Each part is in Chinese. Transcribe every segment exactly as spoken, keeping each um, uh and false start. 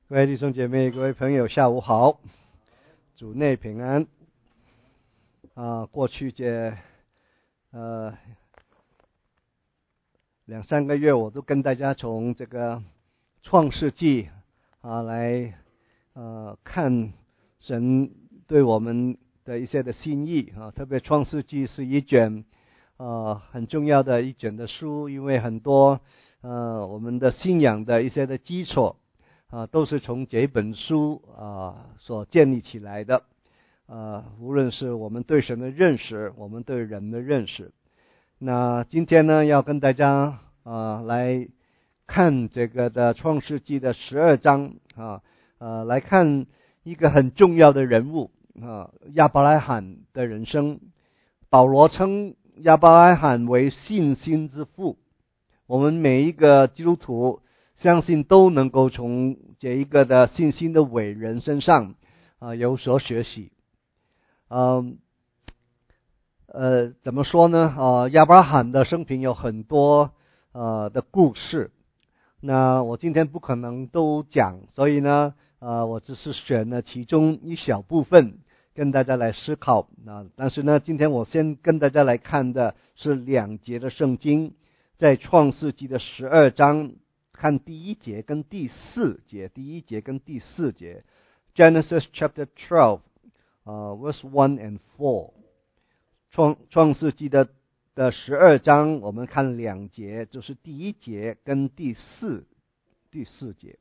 各位弟兄姐妹、各位朋友，下午好，主内平安。啊，过去这呃两三个月，我都跟大家从这个创世纪啊来呃看神对我们的一些的心意啊，特别创世纪是一卷呃很重要的一卷的书，因为很多呃我们的信仰的一些的基础啊，都是从这本书啊所建立起来的。呃，无论是我们对神的认识，我们对人的认识。那今天呢，要跟大家啊来看这个的创世纪的十二章啊，呃，来看一个很重要的人物啊，亚伯拉罕的人生。保罗称亚伯拉罕为信心之父。我们每一个基督徒相信都能够从这一个的信心的伟人身上啊有所学习。嗯，呃，怎么说呢？呃，亚伯拉罕的生平有很多呃的故事，那我今天不可能都讲，所以呢，呃，我只是选了其中一小部分跟大家来思考。那但是呢，今天我先跟大家来看的是两节的圣经，在创世纪的十二章，看第一节跟第四节，第一节跟第四节 ，Genesis chapter twelve。Uh, verse one and four， 创创世纪的的十二章，我们看两节，就是第一节跟第四第四节。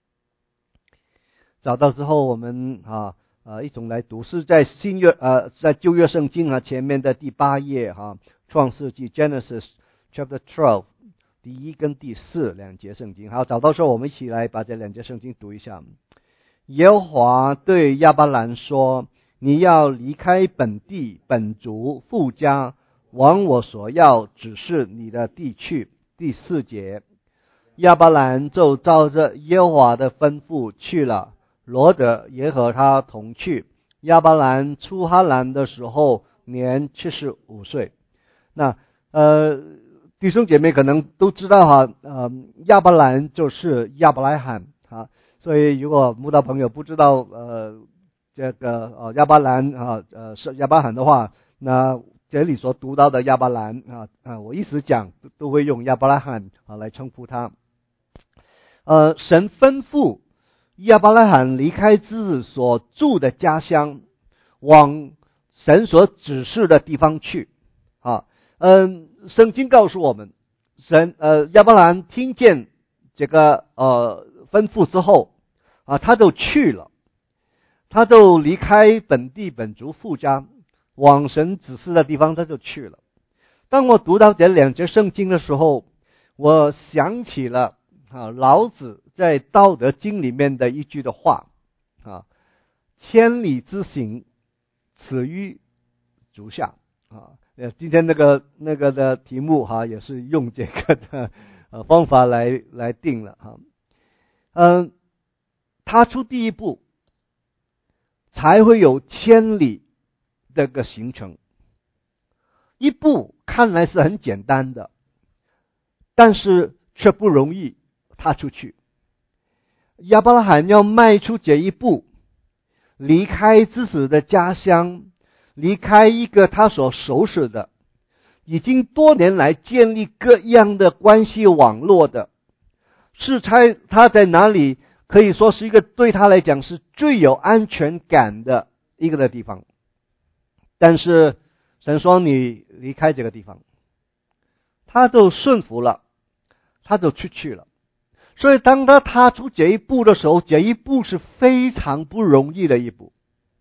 找到之后，我们啊呃一同来读，是在新约呃在旧约圣经啊前面的第八页哈、啊，创世纪 Genesis chapter twelve 第一跟第四两节圣经。好，找到时候我们一起来把这两节圣经读一下。耶和华对亚伯兰说，你要离开本地本族父家，往我所要指示你的地去。第四节，亚伯兰就照着耶和华的吩咐去了，罗得也和他同去。亚伯兰出哈兰的时候年七十五岁。那呃弟兄姐妹可能都知道哈，呃亚伯兰就是亚伯拉罕啊，所以如果慕道朋友不知道呃这个呃亚伯兰啊呃是亚伯罕的话，那这里所读到的亚伯兰啊啊，我一直讲都会用亚伯拉罕啊来称呼他。呃，神吩咐亚伯拉罕离开自己所住的家乡，往神所指示的地方去。啊，嗯，圣经告诉我们，神呃亚伯兰听见这个呃吩咐之后啊，他就去了。他就离开本地本族父家，往神指示的地方他就去了。当我读到这两节圣经的时候，我想起了啊老子在《道德经》里面的一句的话啊：千里之行，始于足下啊。今天那个那个的题目哈、啊，也是用这个的呃方法来来定了哈。嗯，踏出第一步，才会有千里这个行程。一步看来是很简单的，但是却不容易踏出去。亚伯拉罕要迈出这一步，离开自己的家乡，离开一个他所熟识的，已经多年来建立各样的关系网络的，是猜他在哪里可以说是一个对他来讲是最有安全感的一个的地方。但是神说你离开这个地方，他就顺服了，他就出去了。所以当他踏出这一步的时候，这一步是非常不容易的一步。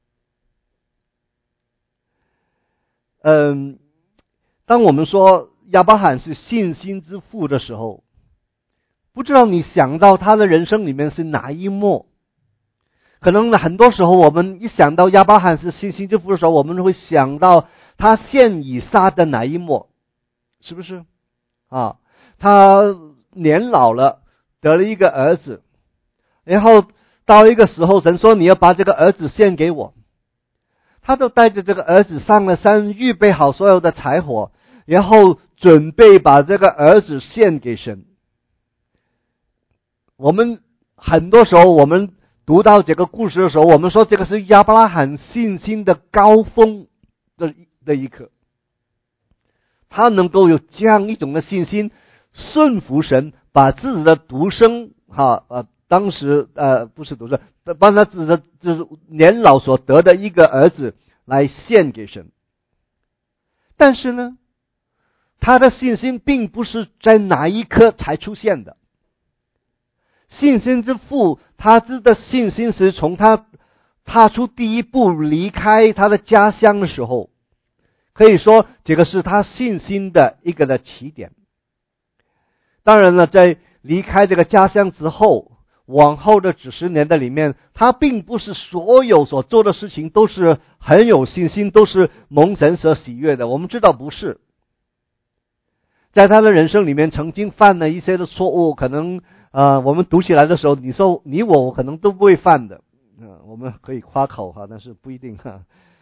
嗯，当我们说亚伯拉罕是信心之父的时候，不知道你想到他的人生里面是哪一幕？可能很多时候我们一想到亚伯拉罕是信心之父的时候，我们会想到他献以撒的哪一幕？是不是？啊，他年老了，得了一个儿子，然后到一个时候，神说你要把这个儿子献给我，他就带着这个儿子上了山，预备好所有的柴火，然后准备把这个儿子献给神。我们很多时候我们读到这个故事的时候，我们说这个是亚伯拉罕信心的高峰的的一刻。他能够有这样一种的信心，顺服神，把自己的独生哈呃当时呃不是独生，把他自己的就是年老所得的一个儿子来献给神。但是呢，他的信心并不是在哪一刻才出现的。信心之父，他的信心是从他踏出第一步离开他的家乡的时候，可以说这个是他信心的一个的起点。当然了，在离开这个家乡之后，往后的几十年的里面，他并不是所有所做的事情都是很有信心，都是蒙神所喜悦的。我们知道不是。在他的人生里面曾经犯了一些的错误，可能呃我们读起来的时候，你说你我我可能都不会犯的，呃、我们可以夸口哈，但是不一定哈。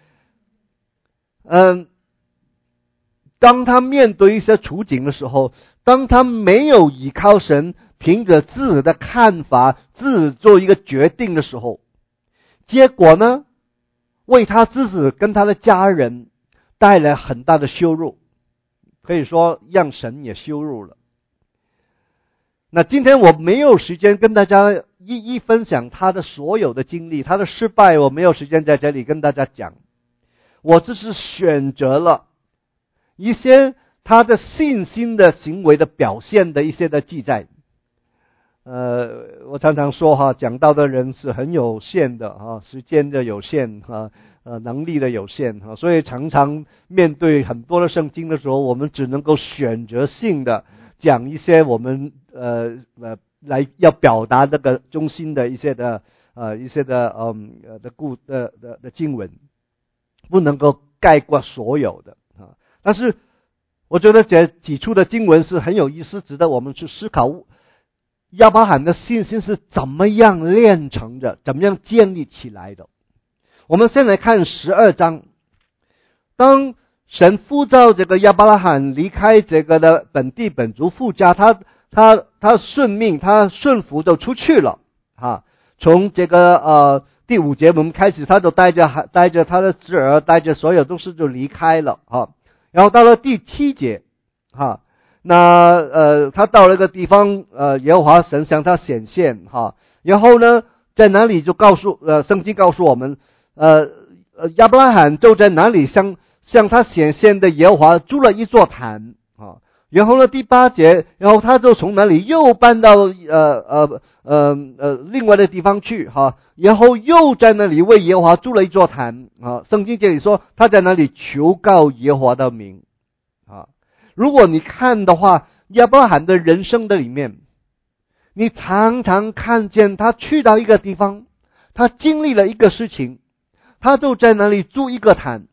嗯，当他面对一些处境的时候，当他没有依靠神，凭着自己的看法自己做一个决定的时候，结果呢，为他自己跟他的家人带来很大的羞辱，可以说让神也羞辱了。那今天我没有时间跟大家一一分享他的所有的经历，他的失败我没有时间在这里跟大家讲，我只是选择了一些他的信心的行为的表现的一些的记载。呃，我常常说哈，讲道的人是很有限的哈，时间的有限哈，呃，能力的有限哈，所以常常面对很多的圣经的时候，我们只能够选择性的讲一些我们呃呃来要表达这个中心的一些的呃一些的嗯呃的故的的的经文，不能够概括所有的啊。但是我觉得这几处的经文是很有意思，值得我们去思考。亚伯拉罕的信心是怎么样炼成的，怎么样建立起来的。我们先来看十二章。当神呼召这个亚伯拉罕离开这个的本地本族父家，他他他顺命，他顺服就出去了啊。从这个呃第五节我们开始，他就带着带着他的侄儿，带着所有东西就离开了啊。然后到了第七节哈，那呃他到了一个地方，呃耶和华神向他显现哈，然后呢在哪里就告诉呃圣经告诉我们，呃呃亚伯拉罕就在哪里向向他显现的耶和华筑了一座坛啊。然后呢第八节，然后他就从那里又搬到呃呃呃呃另外的地方去哈，然后又在那里为耶和华筑了一座坛啊。圣经这里说他在那里求告耶和华的名啊。如果你看的话，亚伯拉罕的人生的里面，你常常看见他去到一个地方，他经历了一个事情，他就在那里筑一个坛。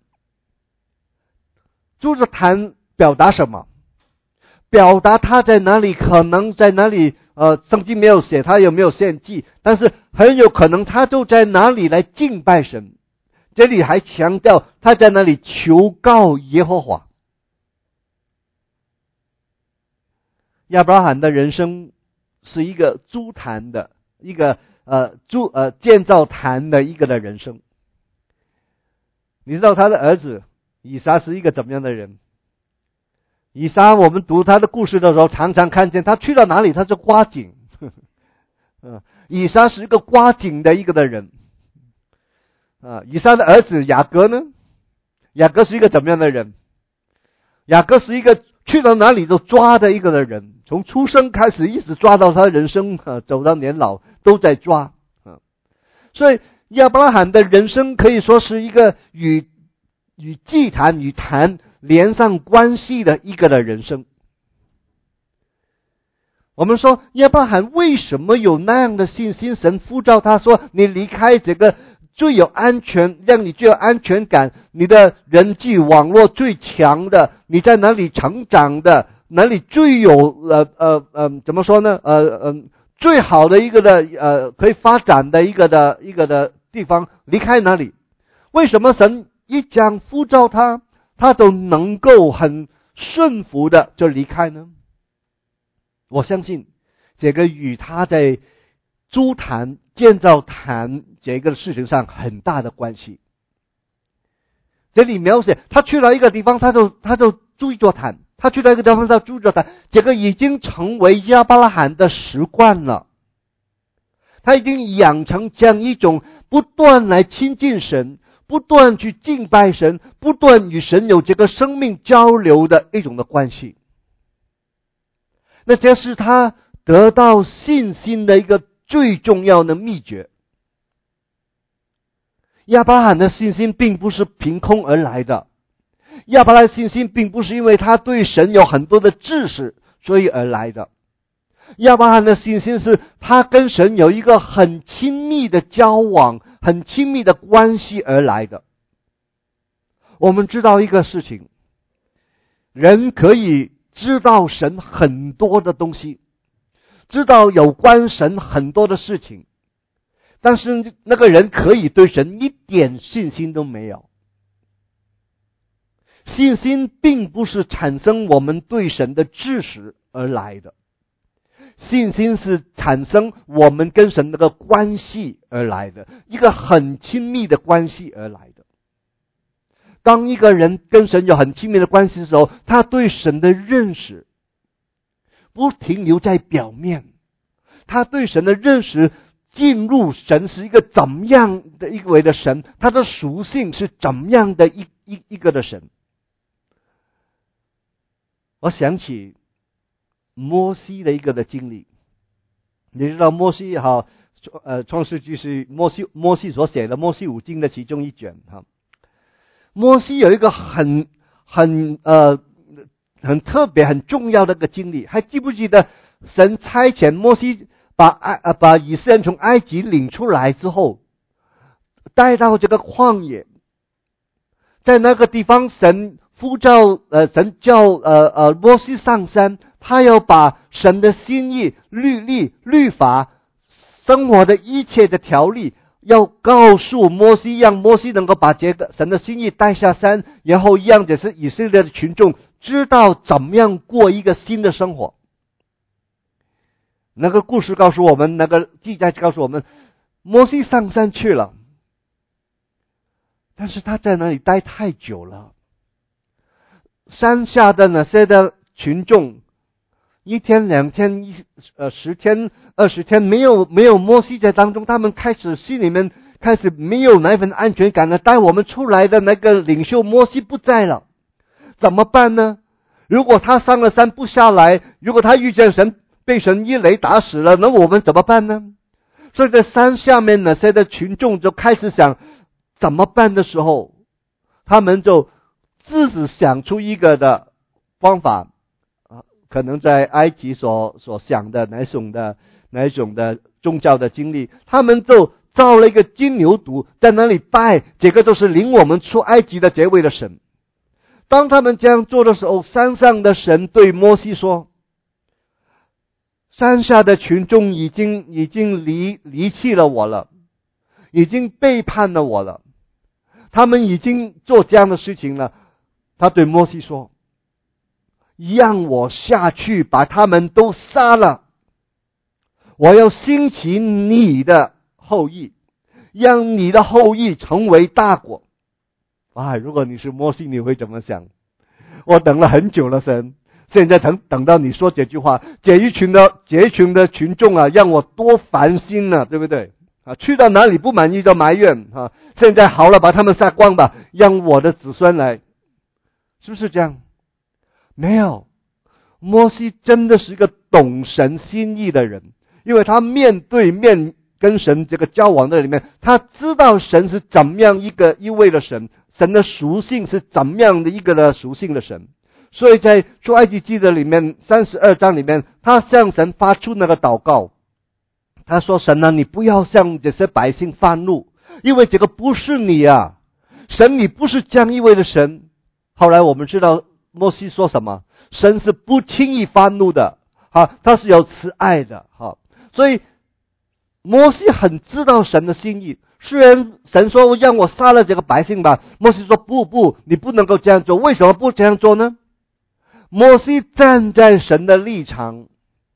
筑着坛表达什么？表达他在哪里，可能在哪里呃，圣经没有写他有没有献祭，但是很有可能他就在哪里来敬拜神。这里还强调他在那里求告耶和华。亚伯拉罕的人生是一个筑坛的一个呃筑呃建造坛的一个的人生。你知道他的儿子以撒是一个怎么样的人？以撒我们读他的故事的时候，常常看见他去到哪里他就刮井。嗯，以撒是一个刮井的一个的人。啊，以撒的儿子雅各呢？雅各是一个怎么样的人？雅各是一个去到哪里都抓的一个的人，从出生开始一直抓到他人生、啊、走到年老都在抓、啊、所以亚伯拉罕的人生可以说是一个与与祭坛与坛连上关系的一个的人生。我们说亚伯拉罕为什么有那样的信心？神呼召他说你离开这个最有安全，让你最有安全感，你的人际网络最强的，你在哪里成长的，哪里最有呃呃呃怎么说呢呃呃最好的一个的呃可以发展的一个的一个的地方，离开哪里？为什么神一讲呼召他，他都能够很顺服的就离开呢？我相信这个与他在筑坛、建造坛这个事情上很大的关系。这里描写他去了一个地方，他就他就筑一座坛，他去了一个地方，他筑一座坛，这个已经成为亚伯拉罕的习惯了。他已经养成这样一种不断来亲近神，不断去敬拜神，不断与神有这个生命交流的一种的关系。那这是他得到信心的一个最重要的秘诀。亚伯拉罕的信心并不是凭空而来的，亚伯拉罕的信心并不是因为他对神有很多的知识所以而来的。亚伯拉罕的信心是他跟神有一个很亲密的交往，很亲密的关系而来的。我们知道一个事情，人可以知道神很多的东西，知道有关神很多的事情，但是那个人可以对神一点信心都没有。信心并不是产生我们对神的知识而来的，信心是产生我们跟神那个关系而来的，一个很亲密的关系而来的。当一个人跟神有很亲密的关系的时候，他对神的认识不停留在表面，他对神的认识进入神是一个怎么样的一位的神，他的属性是怎么样的一一一个的神。我想起摩西的一个的经历，你知道摩西哈，呃，创世纪是摩西摩西所写的摩西五经的其中一卷哈。摩西有一个很很呃很特别很重要的一个经历，还记不记得神差遣摩西把埃呃把以色列人从埃及领出来之后，带到这个旷野，在那个地方神呼召呃神叫呃呃摩西上山，他要把神的心意、律例、律法、生活的一切的条例，要告诉摩西，让摩西能够把这个神的心意带下山，然后让这些以色列的群众知道怎么样过一个新的生活。那个故事告诉我们，那个记载告诉我们，摩西上山去了，但是他在那里待太久了，山下的那些的群众一天两天一呃十天二十天没有没有摩西在当中，他们开始心里面开始没有那份安全感了。带我们出来的那个领袖摩西不在了，怎么办呢？如果他上了山不下来，如果他遇见神被神一雷打死了，那我们怎么办呢？所以在山下面那些的群众就开始想怎么办的时候，他们就自己想出一个的方法。可能在埃及所所想的哪种的哪种的宗教的经历，他们就造了一个金牛犊，在那里拜，这个就是领我们出埃及的这位的神。当他们这样做的时候，山上的神对摩西说，山下的群众已经已经离离弃了我了，已经背叛了我了，他们已经做这样的事情了。他对摩西说，让我下去把他们都杀了，我要兴起你的后裔，让你的后裔成为大国。啊，如果你是摩西，你会怎么想？我等了很久了，神，现在等等到你说这句话，这一群的这一群的群众啊，让我多烦心了，对不对？啊，去到哪里不满意就埋怨啊，现在好了，把他们杀光吧，让我的子孙来，是不是这样？没有，摩西真的是一个懂神心意的人，因为他面对面跟神这个交往的里面，他知道神是怎么样一个一位的神，神的属性是怎么样的一个的属性的神。所以在出埃及记的里面三十二章里面，他向神发出那个祷告，他说，神啊，你不要向这些百姓发怒，因为这个不是你啊，神你不是将一位的神。后来我们知道摩西说什么？神是不轻易发怒的，哈，他是有慈爱的，哈。所以摩西很知道神的心意。虽然神说让我杀了这个百姓吧，摩西说不不，你不能够这样做。为什么不这样做呢？摩西站在神的立场，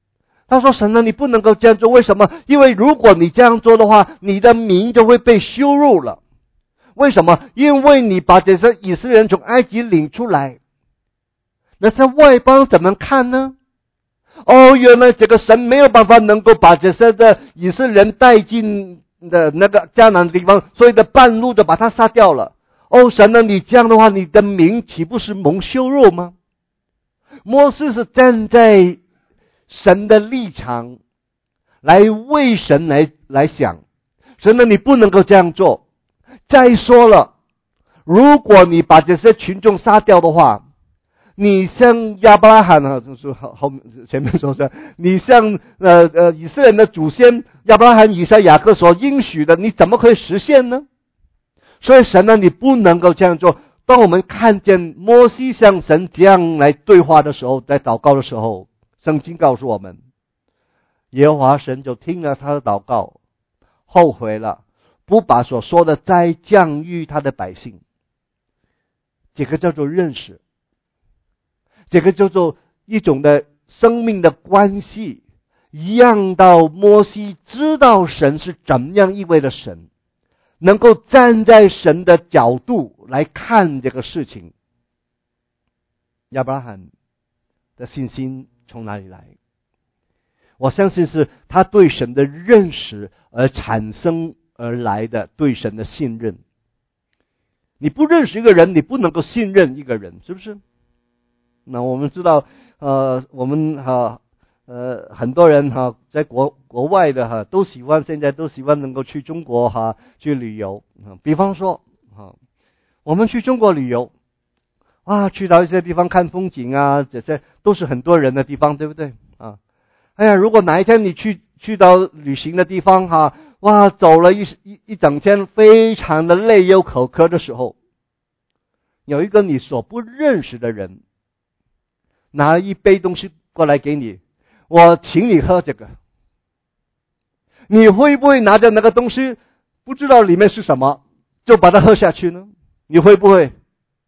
他说神啊，你不能够这样做，为什么？因为如果你这样做的话，你的名就会被羞辱了。为什么？因为你把这些以色列人从埃及领出来，那在外邦怎么看呢？哦，原来这个神没有办法能够把这些的以色列人带进的那个迦南的地方，所以的半路就把他杀掉了。哦，神啊，你这样的话，你的名岂不是蒙羞辱吗？摩西是站在神的立场来为神来来想，神啊，你不能够这样做。再说了，如果你把这些群众杀掉的话，你像亚伯拉罕啊，就是后后前面说的，你像呃呃以色列人的祖先亚伯拉罕、以撒、雅各所应许的，你怎么可以实现呢？所以神呢，你不能够这样做。当我们看见摩西向神这样来对话的时候，在祷告的时候，圣经告诉我们，耶和华神就听了他的祷告，后悔了，不把所说的灾降于他的百姓。这个叫做认识，这个叫做一种的生命的关系，一样到摩西知道神是怎样一位的神，能够站在神的角度来看这个事情。亚伯拉罕的信心从哪里来？我相信是他对神的认识而产生而来的对神的信任。你不认识一个人，你不能够信任一个人，是不是？那我们知道，呃，我们哈呃很多人哈在国国外的哈都喜欢，现在都喜欢能够去中国哈去旅游。比方说哈，我们去中国旅游啊，去到一些地方看风景啊，这些都是很多人的地方，对不对啊？哎呀，如果哪一天你去去到旅行的地方哈，哇，走了一一一整天，非常的累又口渴的时候，有一个你所不认识的人拿了一杯东西过来给你，我请你喝这个，你会不会拿着那个东西不知道里面是什么就把它喝下去呢？你会不会？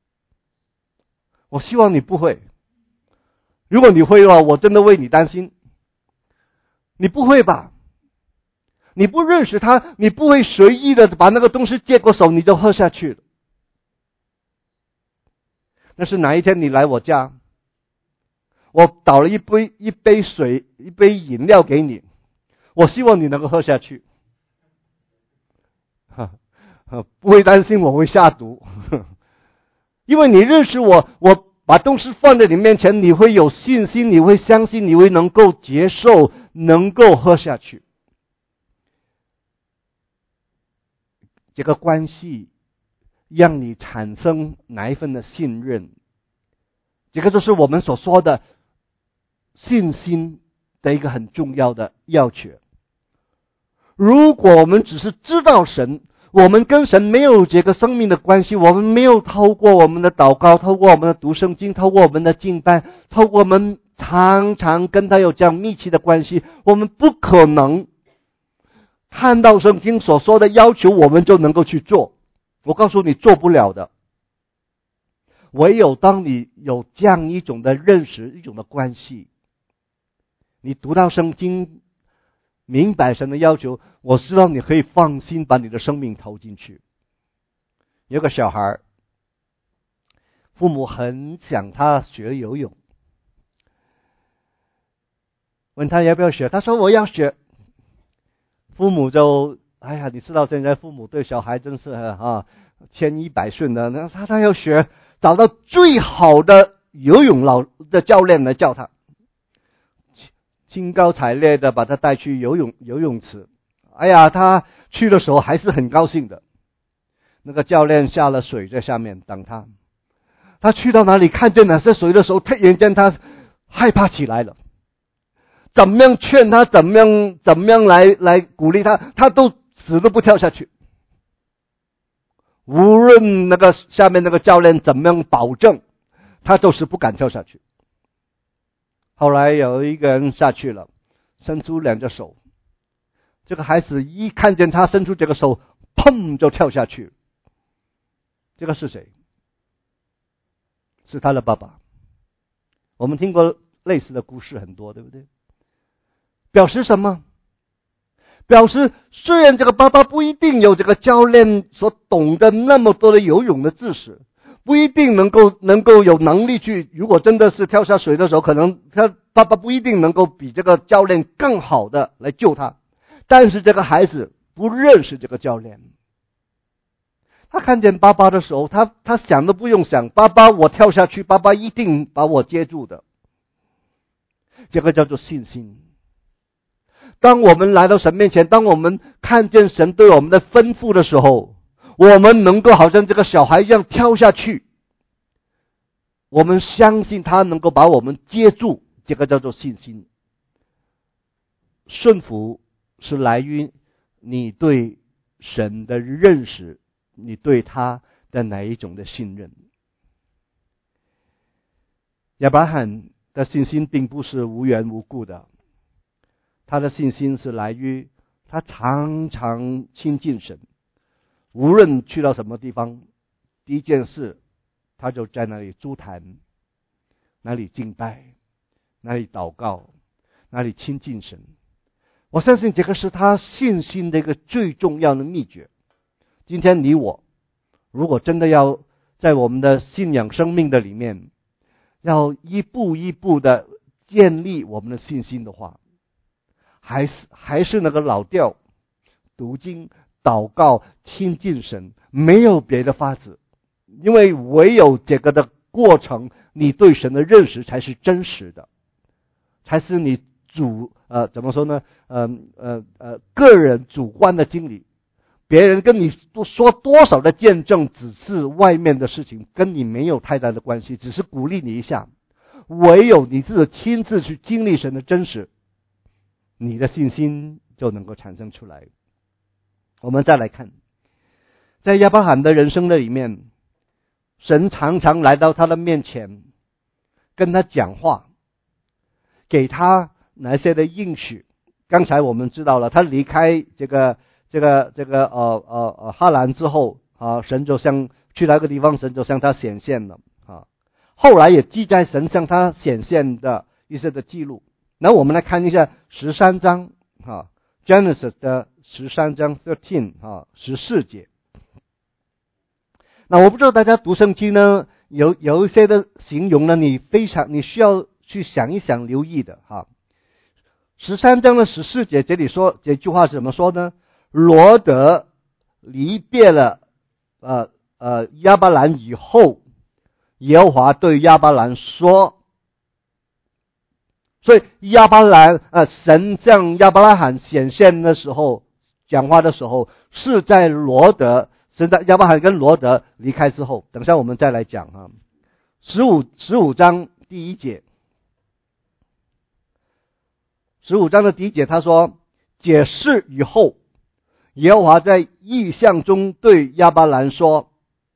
我希望你不会。如果你会的话，我真的为你担心。你不会吧？你不认识他，你不会随意的把那个东西接过手你就喝下去了。那是哪一天你来我家，我倒了一杯一杯水一杯饮料给你，我希望你能够喝下去，不会担心我会下毒，因为你认识我，我把东西放在你面前，你会有信心，你会相信，你会能够接受，能够喝下去。这个关系让你产生哪一份的信任，这个就是我们所说的信心的一个很重要的要诀。如果我们只是知道神，我们跟神没有这个生命的关系，我们没有透过我们的祷告，透过我们的读圣经，透过我们的敬拜，透过我们常常跟他有这样密切的关系，我们不可能看到圣经所说的要求我们就能够去做。我告诉你，做不了的。唯有当你有这样一种的认识，一种的关系，你读到圣经，明白神的要求，我知道你可以放心把你的生命投进去。有个小孩，父母很想他学游泳，问他要不要学，他说我要学。父母就哎呀，你知道现在父母对小孩真是啊千依百顺的，那他他要学，找到最好的游泳老的教练来教他，兴高采烈的把他带去游泳游泳池。哎呀，他去的时候还是很高兴的。那个教练下了水在下面等他，他去到哪里看见那些水的时候，突然间他害怕起来了。怎么样劝他，怎么样怎么样来来鼓励他，他都死都不跳下去。无论那个下面那个教练怎么样保证，他就是不敢跳下去。后来有一个人下去了，伸出两只手，这个孩子一看见他伸出这个手，砰就跳下去。这个是谁？是他的爸爸。我们听过类似的故事很多，对不对？ 表示什么？表示虽然这个爸爸不一定有这个教练所懂得那么多的游泳的知识，不一定能够能够有能力去，如果真的是跳下水的时候，可能他爸爸不一定能够比这个教练更好的来救他，但是这个孩子不认识这个教练，他看见爸爸的时候，他他想都不用想，爸爸我跳下去，爸爸一定把我接住的，这个叫做信心。当我们来到神面前，当我们看见神对我们的吩咐的时候，我们能够好像这个小孩一样跳下去，我们相信他能够把我们接住，这个叫做信心。顺服是来于你对神的认识，你对他的哪一种的信任。亚伯拉罕的信心并不是无缘无故的，他的信心是来于他常常亲近神，无论去到什么地方，第一件事他就在那里筑坛，那里敬拜，那里祷告，那里亲近神。我相信这个是他信心的一个最重要的秘诀。今天你我如果真的要在我们的信仰生命的里面，要一步一步的建立我们的信心的话，还是还是那个老调，读经、祷告、亲近神，没有别的法子。因为唯有这个的过程，你对神的认识才是真实的，才是你主呃怎么说呢？呃呃呃，个人主观的经历。别人跟你说多少的见证，只是外面的事情，跟你没有太大的关系，只是鼓励你一下。唯有你自己亲自去经历神的真实，你的信心就能够产生出来。我们再来看，在亚伯拉罕的人生的里面，神常常来到他的面前，跟他讲话，给他哪些的应许。刚才我们知道了，他离开这个这个这个呃呃呃哈兰之后啊，神就向去那个地方，神就向他显现了啊。后来也记在神向他显现的一些的记录。那我们来看一下十三章啊 ，Genesis 的十三章 thirteen 啊十四节。那我不知道大家读圣经呢，有有一些的形容呢，你非常你需要去想一想、留意的哈。十三章的十四节这里说这句话是怎么说呢？罗得离别了呃呃亚伯兰以后，耶和华对亚伯兰说，所以亚伯兰呃神向亚伯拉罕显现的时候，讲话的时候是在罗得，神在亚伯拉罕跟罗得离开之后。等一下我们再来讲哈。十五十五章第一节。十五章的第一节他说，解释以后，耶和华在异象中对亚伯兰说，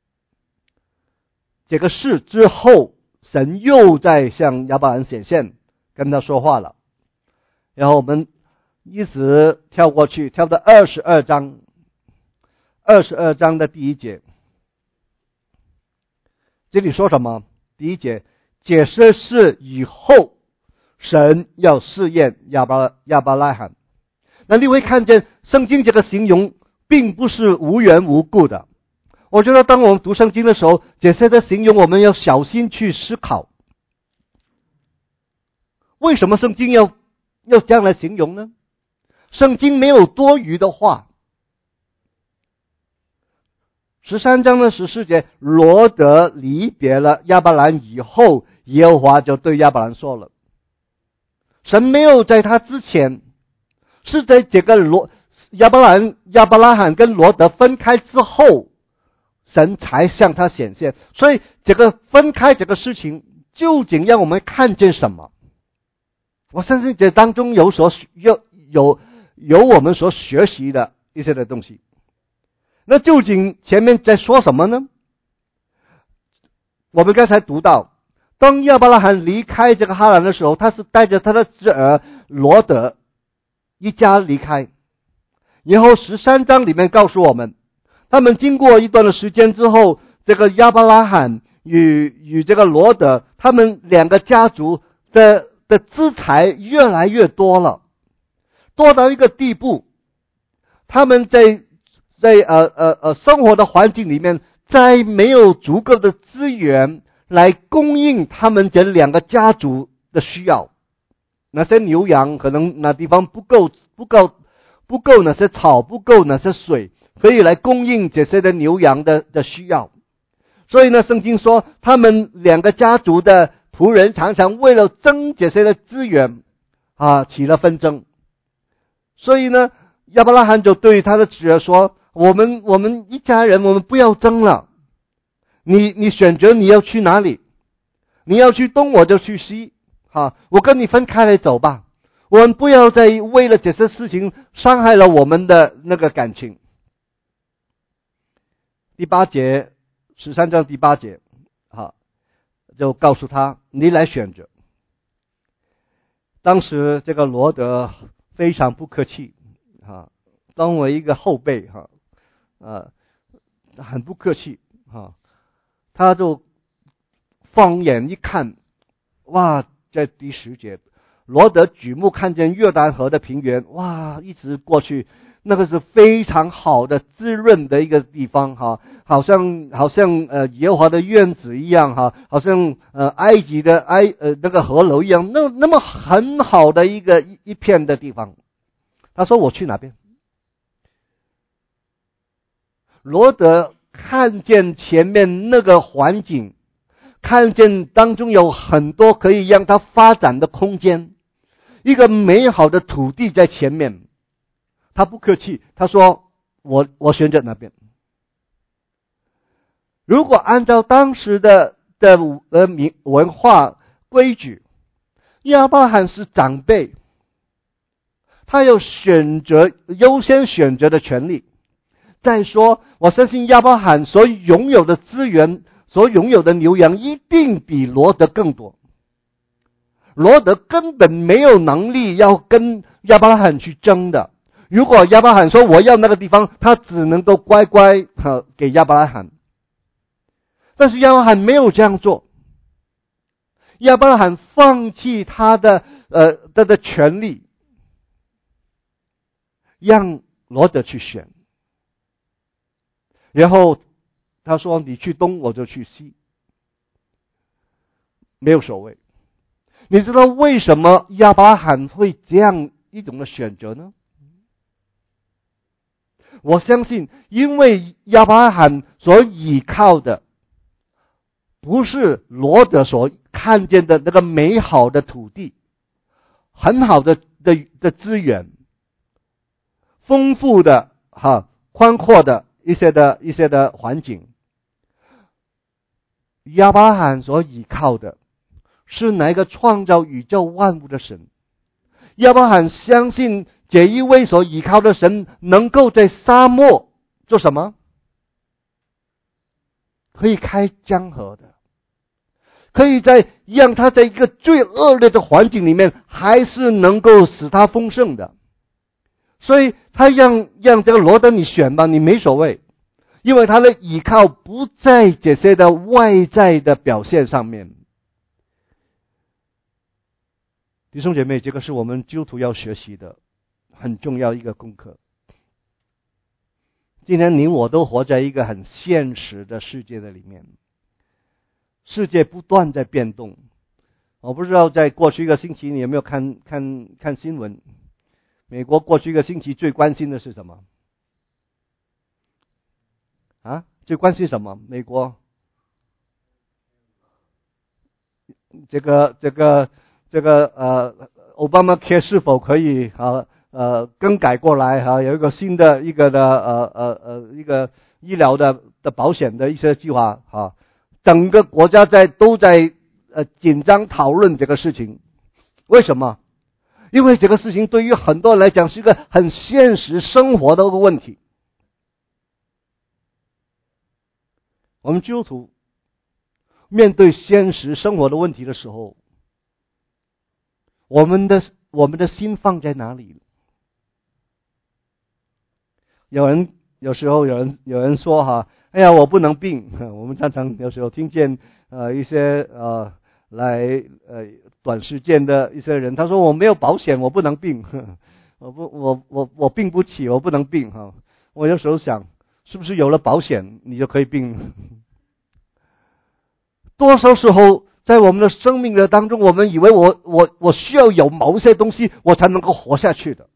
这个事之后，神又在向亚伯兰显现，跟他说话了。然后我们一直跳过去，跳到二十二章，二十二章的第一节，这里说什么？第一节，解释是以后，神要试验亚伯亚伯拉罕。那你会看见圣经这个形容并不是无缘无故的。我觉得当我们读圣经的时候，这些的形容我们要小心去思考，为什么圣经要要这样来形容呢？圣经没有多余的话。十三章的十四节，罗得离别了亚伯兰以后，耶和华就对亚伯兰说了。神没有在他之前，是在这个罗亚伯兰亚伯拉罕跟罗得分开之后，神才向他显现。所以这个分开这个事情究竟让我们看见什么？我相信这当中有所有有有我们所学习的一些的东西。那究竟前面在说什么呢？我们刚才读到，当亚伯拉罕离开这个哈兰的时候，他是带着他的侄儿罗得一家离开。然后十三章里面告诉我们，他们经过一段的时间之后，这个亚伯拉罕与与这个罗得，他们两个家族的的资财越来越多了。 多到一个地步，他们在在呃呃呃生活的环境里面，再没有足够的资源来供应他们这两个家族的需要。那些牛羊可能那地方不够不够不够那些草，不够那些水，可以来供应这些的牛羊的的需要。所以呢，圣经说他们两个家族的仆人常常为了争这些的资源啊起了纷争。所以呢，亚伯拉罕就对他的侄儿说，我们我们一家人，我们不要争了，你你选择你要去哪里，你要去东我就去西，啊，我跟你分开来走吧，我们不要再为了这些事情伤害了我们的那个感情。第八节，十三章第八节，好，就告诉他你来选择。当时这个罗德非常不客气啊，当我一个后辈哈，呃，很不客气哈，他就放眼一看，哇，在第十节，罗德举目看见约旦河的平原，哇，一直过去，那个是非常好的滋润的一个地方哈，好像好像呃耶和华的院子一样哈，好像呃埃及的埃呃那个河流一样，那那么很好的一个一一片的地方。他说我去哪边？罗德看见前面那个环境，看见当中有很多可以让他发展的空间，一个美好的土地在前面。他不客气，他说我我选择那边。如果按照当时的的呃文化规矩，亚伯拉罕是长辈，他有选择优先选择的权利。再说，我相信亚伯拉罕所拥有的资源，所拥有的牛羊一定比罗德更多。罗德根本没有能力要跟亚伯拉罕去争的。如果亚伯拉罕说我要那个地方，他只能够乖乖呃给亚伯拉罕。但是亚伯拉罕没有这样做，亚伯拉罕放弃他的呃他的权利，让罗德去选。然后他说你去东我就去西，没有所谓。你知道为什么亚伯拉罕会这样一种的选择呢？我相信因为亚伯拉罕所倚靠的不是罗德所看见的那个美好的土地，很好的的的资源，丰富的哈宽阔的一些的一些的环境。亚伯拉罕所倚靠的是哪一个创造宇宙万物的神？亚伯拉罕相信这一位所倚靠的神能够在沙漠做什么？可以开江河的，可以在让他在一个最恶劣的环境里面，还是能够使他丰盛的。所以他让让这个罗德你选吧，你没所谓，因为他的倚靠不在这些的外在的表现上面。弟兄姐妹，这个是我们基督徒要学习的很重要一个功课。今天你我都活在一个很现实的世界的里面，世界不断在变动。我不知道在过去一个星期你有没有看看看新闻？美国过去一个星期最关心的是什么？啊，最关心什么？美国这个这个这个呃 Obamacare 是否可以啊呃更改过来哈、啊？有一个新的一个的呃呃呃一个医疗的的保险的一些计划啊，整个国家在都在呃紧张讨论这个事情。为什么？因为这个事情对于很多人来讲是一个很现实生活的一个问题。我们基督徒面对现实生活的问题的时候，我们的我们的心放在哪里？有人有时候有人有人说哈，哎呀，我不能病。我们常常有时候听见呃一些呃来呃短时间的一些人，他说我没有保险，我不能病。 我不，我我我病不起，我不能病哈。我有时候想，是不是有了保险，你就可以病？多少时候在我们的生命的当中，我们以为我我我需要有某些东西，我才能够活下去的。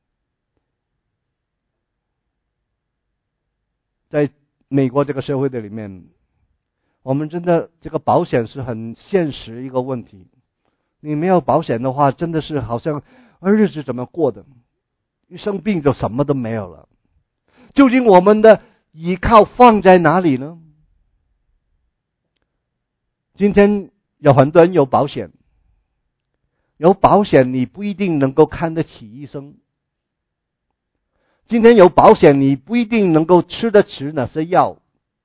在美国这个社会的里面，我们真的这个保险是很现实一个问题。你没有保险的话，真的是好像日子怎么过的？一生病就什么都没有了。究竟我们的依靠放在哪里呢？今天有很多人有保险，有保险你不一定能够看得起医生。今天有保险你不一定能够吃得起哪些药。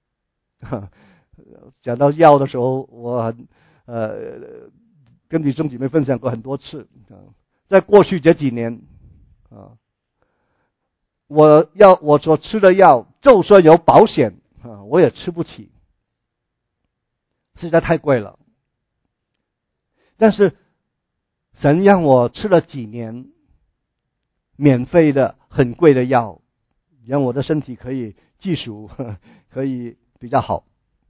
讲到药的时候，我很呃跟弟兄姐妹分享过很多次。在过去这几年啊，我要我所吃的药，就算有保险啊，我也吃不起，实在太贵了。但是神让我吃了几年免费的很贵的药，让我的身体可以技术可以比较好。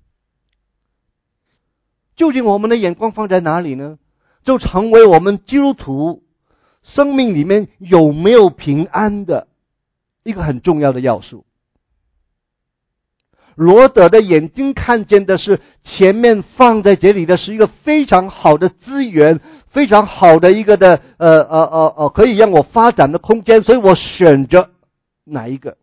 究竟我们的眼光放在哪里呢？就成为我们基督徒生命里面有没有平安的一个很重要的要素。罗德的眼睛看见的是前面放在这里的是一个非常好的资源，非常好的一个的呃呃呃呃可以让我发展的空间，所以我选择哪一个。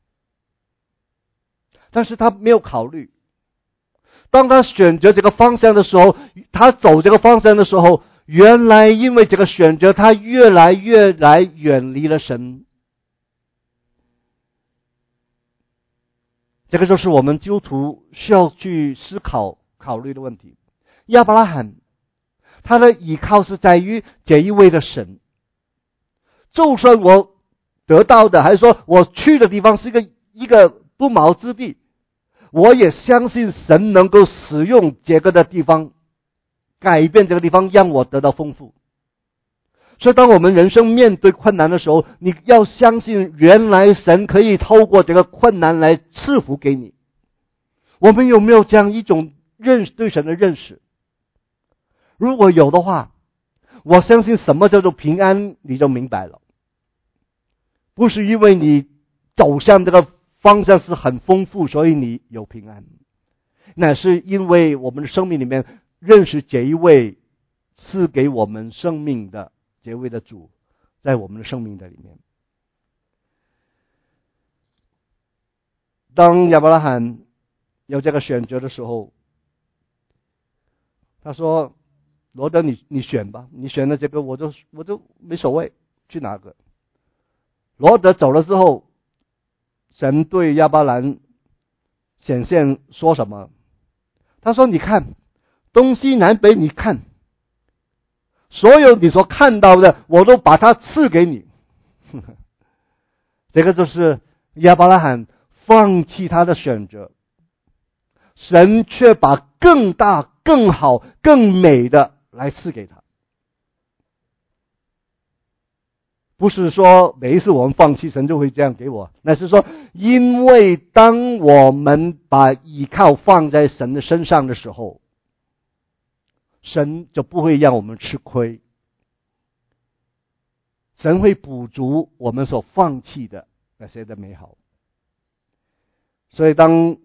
但是他没有考虑，当他选择这个方向的时候，他走这个方向的时候，原来因为这个选择，他越来越来远离了神。这个就是我们基督徒需要去思考考虑的问题。亚伯拉罕他的依靠是在于这一位的神，就算我得到的还是说我去的地方是一个一个不毛之地，我也相信神能够使用这个的地方改变这个地方，让我得到丰富。所以当我们人生面对困难的时候，你要相信原来神可以透过这个困难来赐福给你。我们有没有这样一种认识对神的认识？如果有的话，我相信什么叫做平安你就明白了。不是因为你走向这个方向是很丰富所以你有平安，乃是因为我们的生命里面认识这一位赐给我们生命的这位的主在我们的生命的里面。当亚伯拉罕有这个选择的时候，他说罗德你你选吧，你选了这个我就我就没所谓，去哪个。罗德走了之后，神对亚伯兰显现说什么？他说你看东西南北你看，所有你所看到的我都把它赐给你。这个就是亚伯拉罕放弃他的选择，神却把更大更好更美的来赐给他。不是说每一次我们放弃神就会这样给我，那是说因为当我们把依靠放在神的身上的时候，神就不会让我们吃亏，神会补足我们所放弃的那些的美好。所以当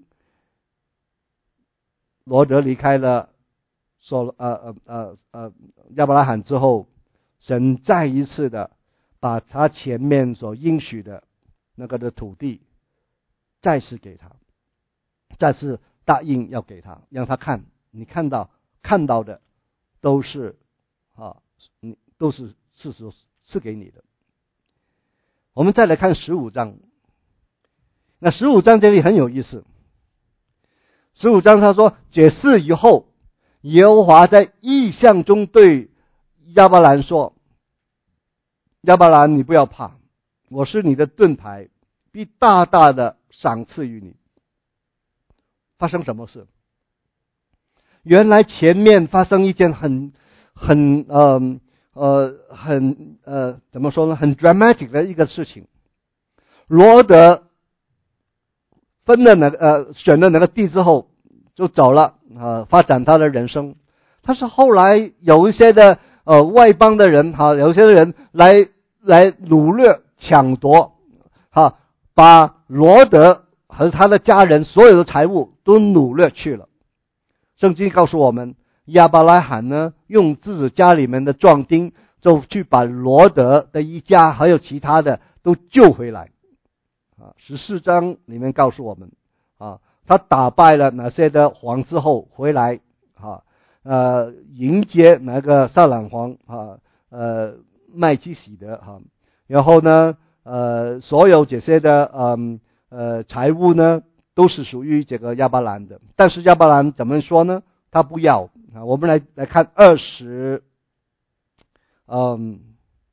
罗德离开了说呃呃呃呃亚伯拉罕之后，神再一次的把他前面所应许的那个的土地再次给他，再次答应要给他，让他看，你看到看到的都是啊，你都是事实是给你的。我们再来看十五章，那十五章这里很有意思。十五章他说，这事以后，耶和华在异象中对亚伯兰说，亚伯兰你不要怕，我是你的盾牌，必大大的赏赐于你。发生什么事？原来前面发生一件很很呃呃很呃怎么说呢，很 dramatic 的一个事情。罗德分了那个呃选了那个地之后就走了啊、呃，发展他的人生。但是后来有一些的呃外邦的人哈、啊，有一些人来来掳掠抢夺哈、啊，把罗德和他的家人所有的财物都掳掠去了。圣经告诉我们，亚伯拉罕呢用自己家里面的壮丁，就去把罗德的一家还有其他的都救回来。啊，十四章里面告诉我们，啊，他打败了那些的王之后回来，啊，呃，迎接那个撒冷王啊，呃，麦基洗德哈，然后呢，呃，所有这些的嗯呃财物呢，都是属于这个亚伯兰的，但是亚伯兰怎么说呢？他不要啊。我们来来看二十，嗯，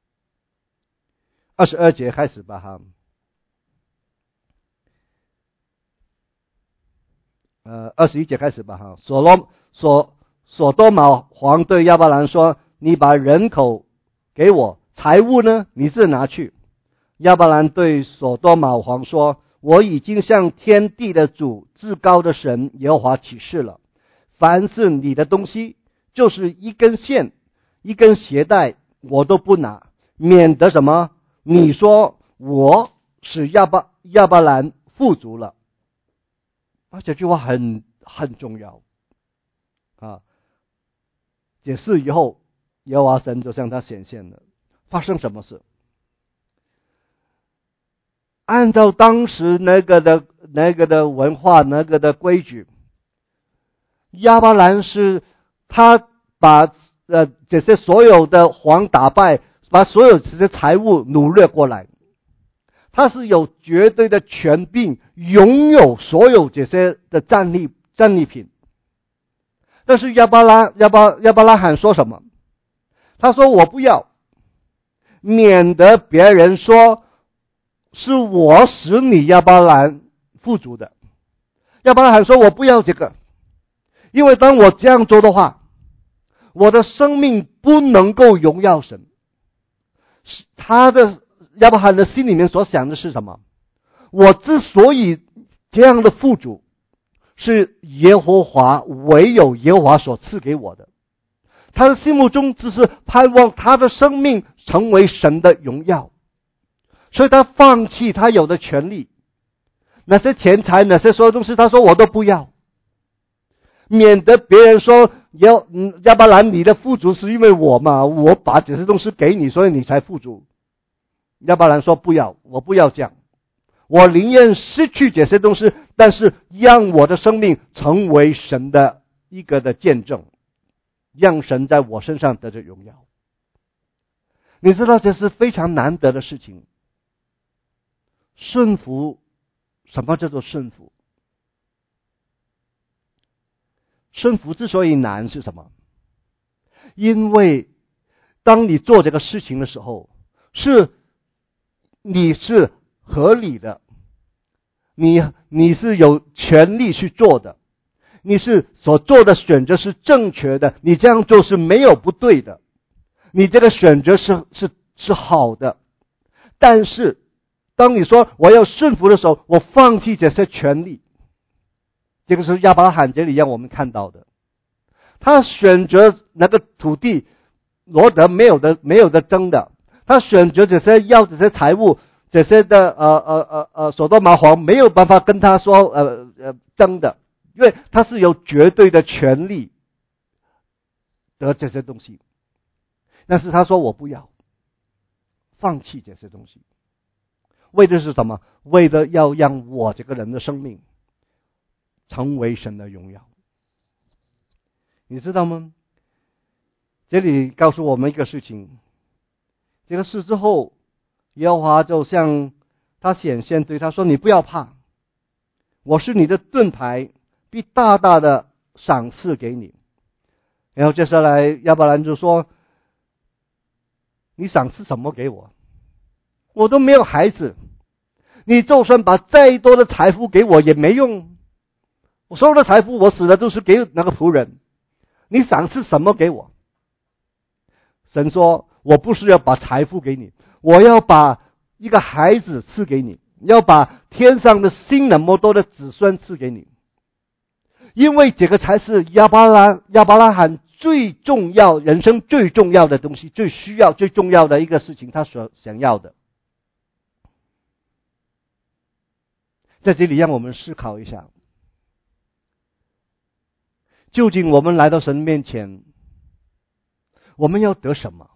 二十二节开始吧哈。呃，二十一节开始吧哈。所罗所所多玛王对亚伯兰说：“你把人口给我，财物呢，你自拿去。”亚伯兰对所多玛王说：“我已经向天地的主、至高的神耶和华起誓了，凡是你的东西，就是一根线、一根鞋带，我都不拿，免得什么？你说我使亚伯亚伯兰富足了。”啊，这句话很很重要啊！解释以后，耶和华神就向他显现了。发生什么事？按照当时那个的那个的文化、那个的规矩，亚伯兰是他把呃这些所有的王打败，把所有这些财物掳掠过来。他是有绝对的权柄，拥有所有这些的战利战利品。但是亚伯拉亚伯亚伯拉罕说什么？他说：“我不要，免得别人说是我使你亚伯兰富足的。”亚伯拉罕说：“我不要这个，因为当我这样做的话，我的生命不能够荣耀神。”他的亚伯拉罕的心里面所想的是什么？我之所以这样的富足，是耶和华唯有耶和华所赐给我的。他的心目中只是盼望他的生命成为神的荣耀，所以他放弃他有的权利，那些钱财，那些所有东西，他说我都不要，免得别人说亚亚伯兰你的富足是因为我嘛，我把这些东西给你，所以你才富足。亚伯兰说不要，我不要这样，我宁愿失去这些东西，但是让我的生命成为神的一个的见证，让神在我身上得着荣耀。你知道这是非常难得的事情。顺服，什么叫做顺服？顺服之所以难是什么？因为当你做这个事情的时候，是你是合理的，你你是有权利去做的，你是所做的选择是正确的，你这样做是没有不对的，你这个选择是是是好的。但是当你说我要顺服的时候，我放弃这些权利，这个是亚伯拉罕这里让我们看到的。他选择那个土地，罗德没有的没有的争的，他选择这些要这些财物，这些的呃呃呃呃所多玛王没有办法跟他说呃呃争的，因为他是有绝对的权利得这些东西。但是他说我不要，放弃这些东西，为的是什么？为的要让我这个人的生命成为神的荣耀。你知道吗？这里告诉我们一个事情，这个事之后，耶和华就向他显现，对他说：“你不要怕，我是你的盾牌，必大大的赏赐给你。”然后接下来亚伯兰就说：“你赏赐什么给我？我都没有孩子，你就算把再多的财富给我也没用，我所有的财富我死了都是给那个仆人，你赏赐什么给我？”神说：“ 我不是要把财富给你，我要把一个孩子赐给你，要把天上的星那么多的子孙赐给你，因为这个才是亚伯拉亚伯拉罕最重要、人生最重要的东西，最需要、最重要的一个事情，他所想要的。在这里让我们思考一下，究竟我们来到神面前，我们要得什么？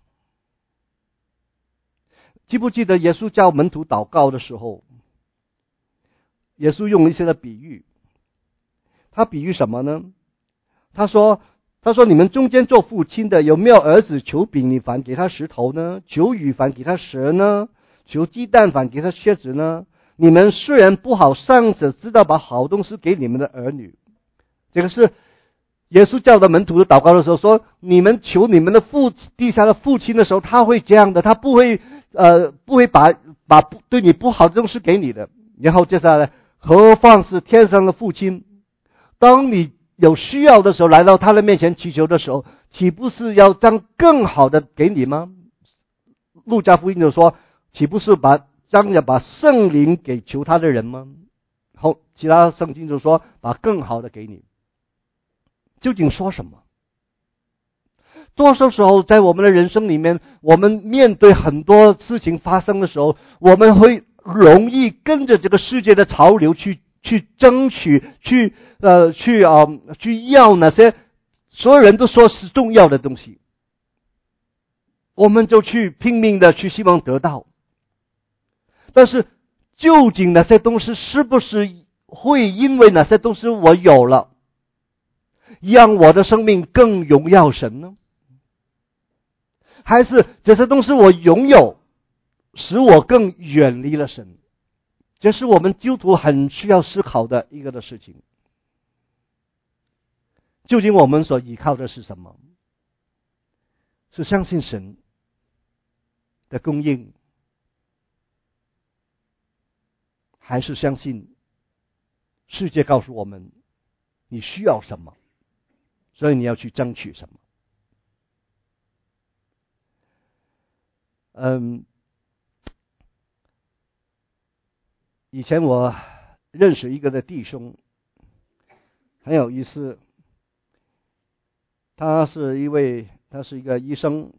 记不记得耶稣教门徒祷告的时候，耶稣用一些的比喻，他比喻什么呢？他说他说你们中间做父亲的，有没有儿子求饼，你反给他石头呢？求鱼反给他蛇呢？求鸡蛋反给他蝎子呢？你们虽然不好，尚且知道把好东西给你们的儿女。这个是耶稣教的门徒的祷告的时候说，你们求你们的父地下的父亲的时候，他会这样的，他不会呃不会把把对你不好的东西给你的。然后接下来，何况是天上的父亲，当你有需要的时候来到他的面前祈求的时候，岂不是要将更好的给你吗？路加福音就说，岂不是把将要把圣灵给求他的人吗？后其他圣经就说把更好的给你。究竟说什么？多少时候在我们的人生里面，我们面对很多事情发生的时候，我们会容易跟着这个世界的潮流去去争取，去呃去啊、呃、去要那些所有人都说是重要的东西，我们就去拼命的去希望得到。但是究竟那些东西是不是会因为那些东西我有了，让我的生命更荣耀神呢？还是这些东西我拥有，使我更远离了神？这是我们基督徒很需要思考的一个的事情。究竟我们所依靠的是什么？是相信神的供应，还是相信世界告诉我们你需要什么，所以你要去争取什么？嗯，以前我认识一个的弟兄，很有意思。他是一位，他是一个医生。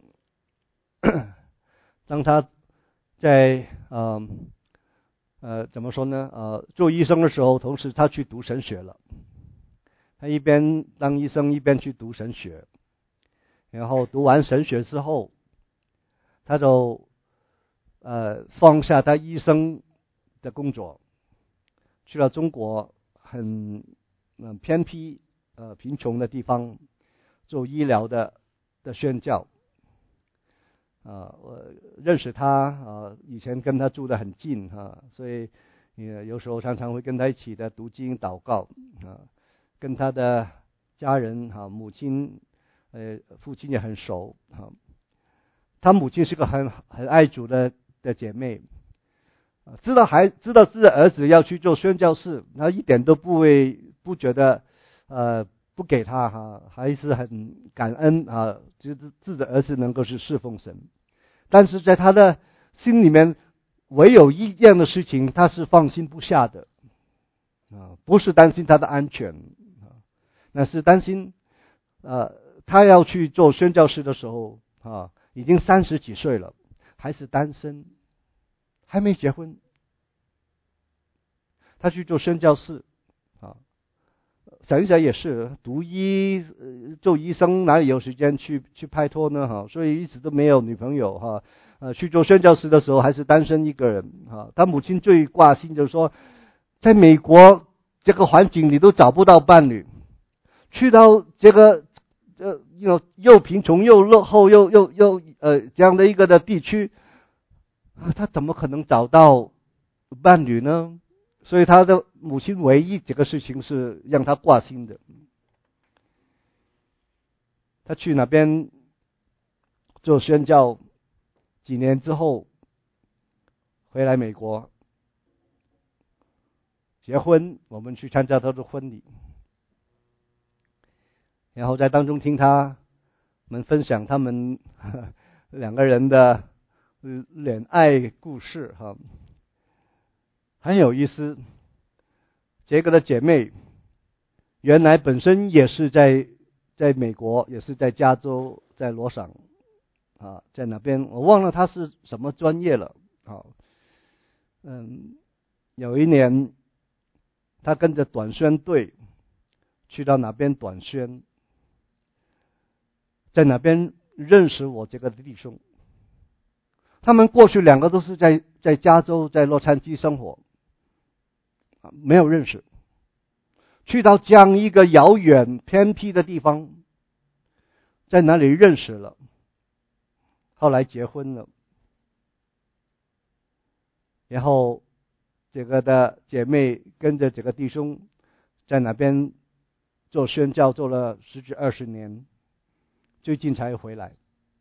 当他在呃呃怎么说呢？呃，做医生的时候，同时他去读神学了。他一边当医生，一边去读神学。然后读完神学之后，他就呃放下他医生的工作，去了中国很嗯偏僻呃贫穷的地方做医疗的的宣教。啊，我认识他啊，以前跟他住得很近哈，所以也有时候常常会跟他一起的读经祷告啊，跟他的家人哈，母亲呃父亲也很熟哈。他母亲是个很很爱主的的姐妹，知道孩知道自己的儿子要去做宣教士，他一点都不会不觉得呃不给他哈，还是很感恩啊，就是自己的儿子能够去侍奉神。但是在他的心里面，唯有一样的事情他是放心不下的啊，不是担心他的安全啊，那是担心呃他要去做宣教士的时候啊，已经三十几岁了，还是单身，还没结婚。他去做宣教士啊，想一想也是，读医做医生哪里有时间去去拍拖呢？哈，所以一直都没有女朋友哈。呃，去做宣教士的时候还是单身一个人哈。他母亲最挂心就是说，在美国这个环境你都找不到伴侣，去到这个呃又又贫穷又落后又又又呃这样的一个的地区啊，他怎么可能找到伴侣呢？所以他的母亲唯一这个事情是让他挂心的。他去那边做宣教，几年之后回来美国结婚，我们去参加他的婚礼，然后在当中听他们分享他们两个人的恋爱故事哈，很有意思。杰哥的姐妹原来本身也是在在美国，也是在加州，在罗省啊，在那边我忘了他是什么专业了。好，嗯，有一年他跟着短宣队去到哪边短宣，在哪边认识我这个弟兄。他们过去两个都是在在加州，在洛杉矶生活，没有认识。去到这样一个遥远偏僻的地方，在哪里认识了，后来结婚了。然后这个的姐妹跟着这个弟兄在那边做宣教，做了十几二十年，最近才回来。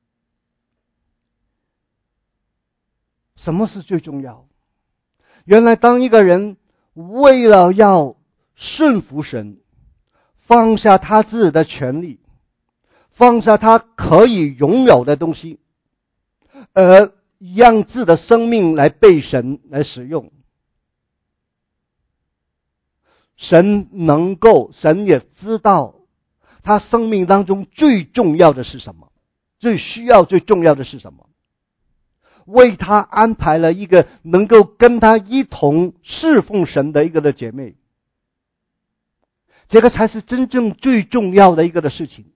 什么是最重要？原来当一个人为了要顺服神，放下他自己的权利，放下他可以拥有的东西，而让自己的生命来被神来使用，神能够，神也知道他生命当中最重要的是什么，最需要最重要的是什么，为他安排了一个能够跟他一同侍奉神的一个的姐妹，这个才是真正最重要的一个的事情。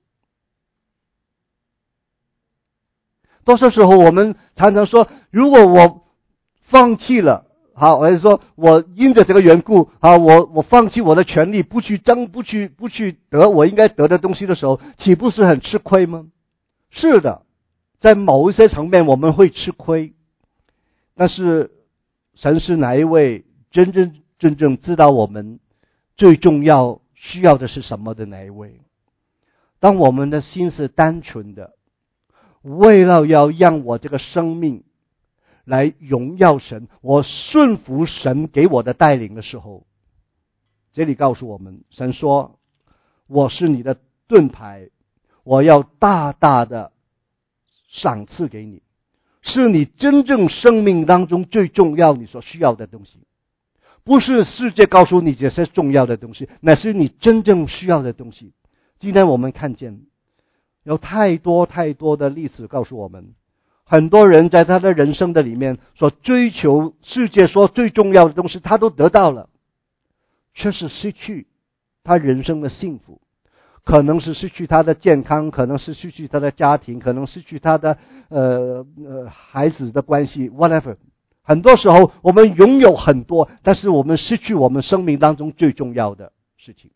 多数时候我们常常说，如果我放弃了，好，或者说我因着这个缘故，好，我我放弃我的权利，不去争，不去不去得我应该得的东西的时候，岂不是很吃亏吗？是的，在某一些层面我们会吃亏，但是神是哪一位真正真正知道我们最重要需要的是什么的哪一位？当我们的心是单纯的，为了要让我这个生命来荣耀神，我顺服神给我的带领的时候，这里告诉我们，神说我是你的盾牌，我要大大的赏赐给你，是你真正生命当中最重要你所需要的东西，不是世界告诉你这些重要的东西，乃是你真正需要的东西。今天我们看见有太多太多的例子告诉我们，很多人在他的人生的里面所追求世界说最重要的东西他都得到了，却是失去他人生的幸福，可能是失去他的健康，可能是失去他的家庭，可能失去他的呃呃孩子的关系 whatever。 很多时候我们拥有很多，但是我们失去我们生命当中最重要的事情。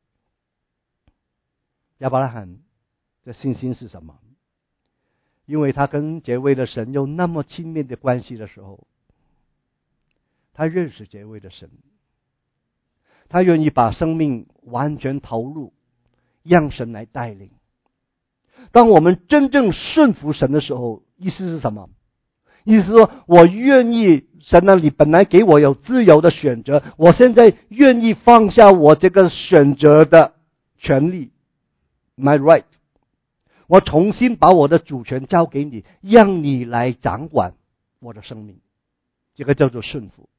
亚伯拉罕的信心是什么？因为他跟这位的神有那么亲密的关系的时候，他认识这位的神，他愿意把生命完全投入，让神来带领。当我们真正顺服神的时候，意思是什么？意思是说，我愿意，神啊，你本来给我有自由的选择，我现在愿意放下我这个选择的权利 my right， 我重新把我的主权交给你，让你来掌管我的生命，这个叫做顺服。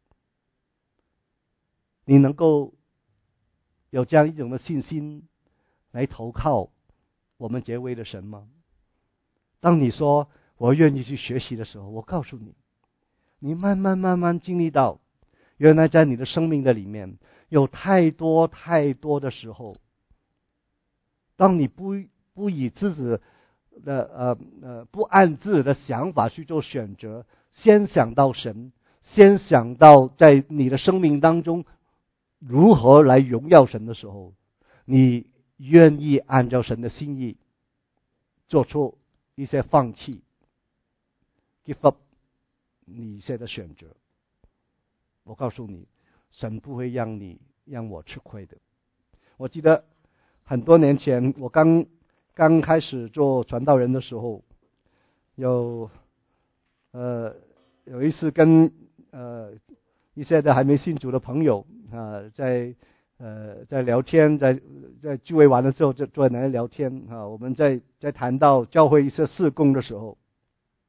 你能够有这样一种的信心来投靠我们这位的神吗？当你说我愿意去学习的时候，我告诉你，你慢慢慢慢经历到，原来在你的生命的里面有太多太多的时候，当你不不以自己的呃呃不按自己的想法去做选择，先想到神，先想到在你的生命当中如何来荣耀神的时候，你愿意按照神的心意做出一些放弃 give up 你一些的选择，我告诉你，神不会让你让我吃亏的。我记得很多年前我刚刚开始做传道人的时候，有呃有一次跟呃一些的还没信主的朋友啊、呃，在呃在聊天，在在聚会完了之后就坐在那里聊天啊，我们在在谈到教会一些事工的时候，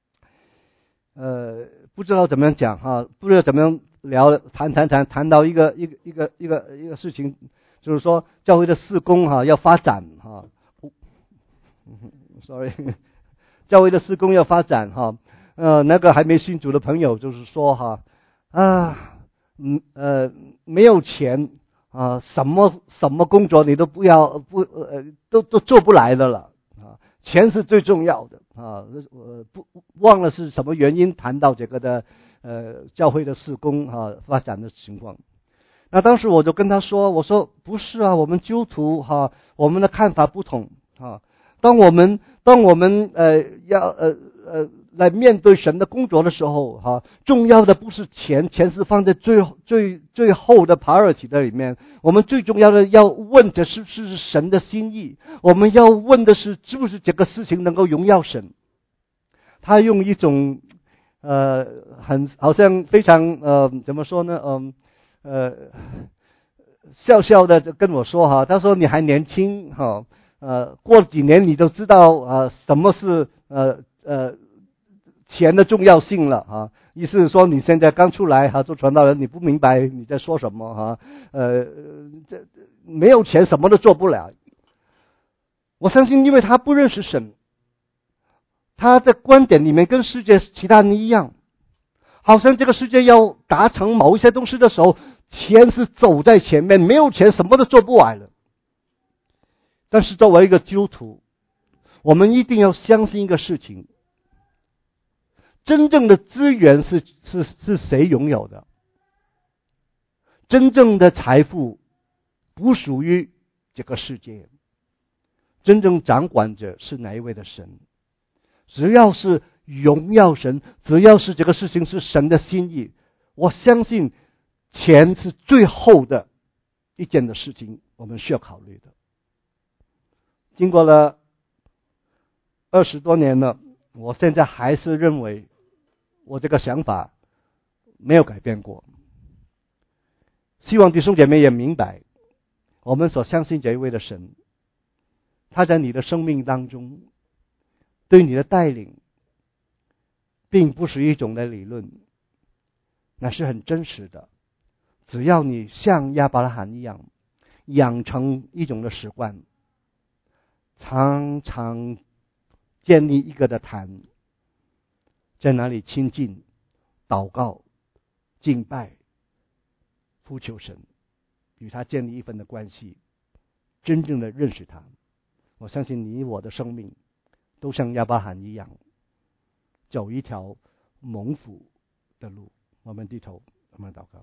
呃，不知道怎么样讲哈，不知道怎么样聊，谈谈谈谈到一个一个一个一个一个事情，就是说教会的事工哈要发展哈。sorry， 教会的事工要发展哈。呃，那个还没信主的朋友就是说哈啊，嗯呃没有钱啊，什么什么工作你都不要不呃都都做不来的了啊，钱是最重要的啊。呃不忘了是什么原因谈到这个的呃教会的事工啊发展的情况。那当时我就跟他说，我说不是啊，我们基督徒哈，我们的看法不同啊。当我们当我们呃要呃呃来面对神的工作的时候哈、啊，重要的不是钱，钱是放在最最最后的 priority 的里面。我们最重要的要问的是不是神的心意，我们要问的是是不是这个事情能够荣耀神。他用一种呃很好像非常呃怎么说呢嗯 呃, 呃笑笑的跟我说哈，他说你还年轻哈。呃，过几年你就知道呃什么是呃呃钱的重要性了啊。意思是说你现在刚出来哈、啊、做传道人，你不明白你在说什么哈、啊。呃，这没有钱什么都做不了。我相信，因为他不认识神，他的观点里面跟世界其他人一样，好像这个世界要达成某一些东西的时候，钱是走在前面，没有钱什么都做不来了。但是作为一个基督徒，我们一定要相信一个事情，真正的资源是是是谁拥有的？真正的财富不属于这个世界，真正掌管者是哪一位的神？只要是荣耀神，只要是这个事情是神的心意，我相信钱是最后的一件的事情，我们需要考虑的。经过了二十多年了，我现在还是认为我这个想法没有改变过。希望弟兄姐妹也明白，我们所相信这一位的神，他在你的生命当中对你的带领并不是一种的理论，那是很真实的。只要你像亚伯拉罕一样养成一种的习惯，常常建立一个的坛，在哪里亲近、祷告、敬拜、呼求神，与他建立一份的关系，真正的认识他。我相信你我的生命都像亚伯拉罕一样，走一条蒙福的路。我们低头，我们祷告。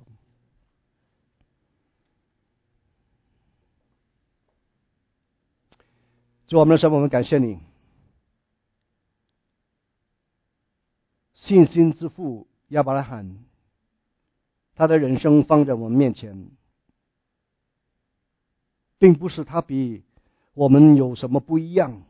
主我们的神，我们感谢你，信心之父亚伯拉罕，他的人生放在我们面前，并不是他比我们有什么不一样，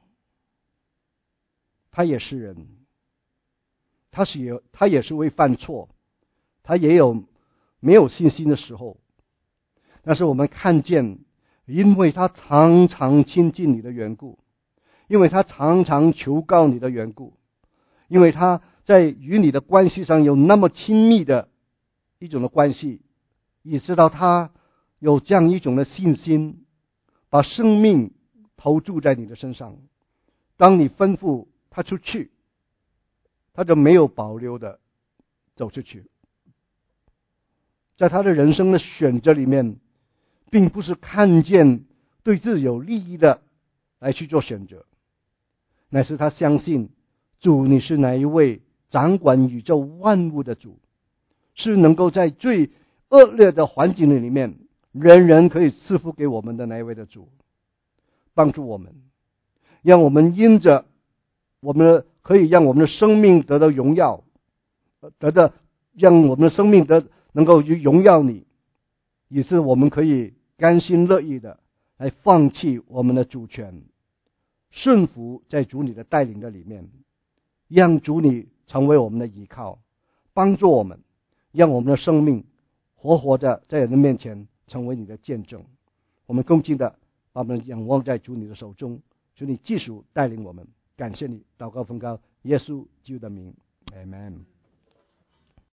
他也是人，他是有他也是会犯错，他也有没有信心的时候。但是我们看见，因为他常常亲近你的缘故，因为他常常求告你的缘故，因为他在与你的关系上有那么亲密的一种的关系，也知道他有这样一种的信心，把生命投注在你的身上。当你吩咐他出去，他就没有保留的走出去。在他的人生的选择里面，并不是看见对自己有利益的来去做选择，乃是他相信主你是哪一位掌管宇宙万物的主，是能够在最恶劣的环境里面人人可以赐福给我们的那一位的主。帮助我们，让我们因着我们的可以让我们的生命得到荣耀，得到让我们的生命得能够去荣耀你，也是我们可以甘心乐意的来放弃我们的主权，顺服在主你的带领的里面，让主你成为我们的依靠，帮助我们，让我们的生命活活的在人的面前成为你的见证。我们恭敬的把我们仰望在主你的手中，求你继续带领我们。感谢你，祷告奉告耶稣基督的名， Amen。